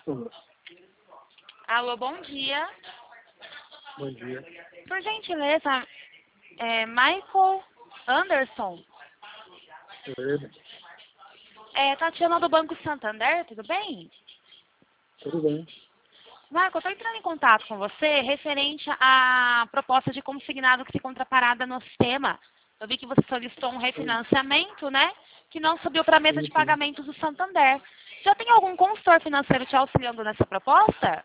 Alô. Alô, bom dia. Bom dia. Por gentileza, Michael Anderson. Ele. Tatiana do Banco Santander, tudo bem? Tudo bem. Michael, eu estou entrando em contato com você referente à proposta de consignado que se encontra parada no sistema. Eu vi que você solicitou um refinanciamento, né? Que não subiu para a mesa de pagamentos do Santander. Já tem algum consultor financeiro te auxiliando nessa proposta?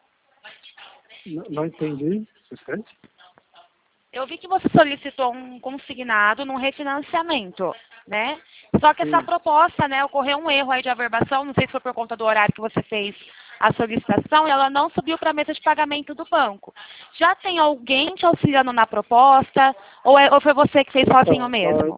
Não entendi. Você? Eu vi que você solicitou um consignado num refinanciamento, né? Só que essa proposta, né, ocorreu um erro aí de averbação, não sei se foi por conta do horário que você fez a solicitação, e ela não subiu para a mesa de pagamento do banco. Já tem alguém te auxiliando na proposta, ou foi você que fez sozinho mesmo?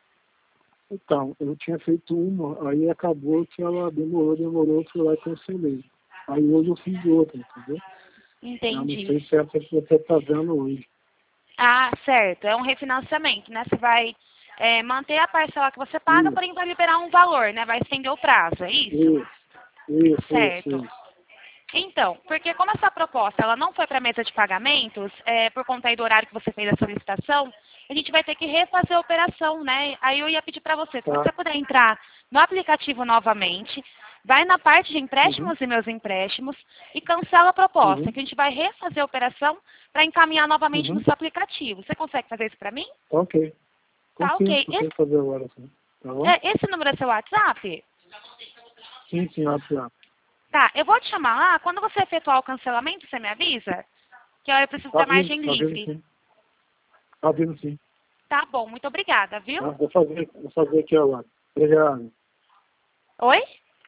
Então, eu tinha feito uma, aí acabou que ela demorou, fui lá e cancelei. Aí hoje eu fiz outra, entendeu? Entendi. Eu não sei se é essa que você está vendo hoje. Ah, certo. É um refinanciamento, né? Você vai manter a parcela que você paga, porém vai liberar um valor, né? Vai estender o prazo, é isso? Certo. Então, porque como essa proposta ela não foi para a mesa de pagamentos, por conta aí do horário que você fez a solicitação, a gente vai ter que refazer a operação, né? Aí eu ia pedir para você, se você puder entrar no aplicativo novamente, vai na parte de empréstimos e meus empréstimos e cancela a proposta, que a gente vai refazer a operação para encaminhar novamente no seu aplicativo. Você consegue fazer isso para mim? Ok. Tá, ok. Consigo fazer agora, sim. Tá bom? Esse número é seu WhatsApp? Sim, WhatsApp. Tá, eu vou te chamar lá. Quando você efetuar o cancelamento, você me avisa? Que eu preciso da margem livre. Tá vindo sim. Tá bom, muito obrigada, viu? Vou fazer aqui agora. Obrigado. Oi?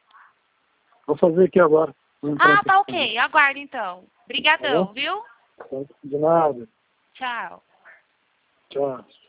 Vou fazer aqui agora. Ah, tá ok. Aguardo então. Obrigadão, viu? De nada. Tchau. Tchau.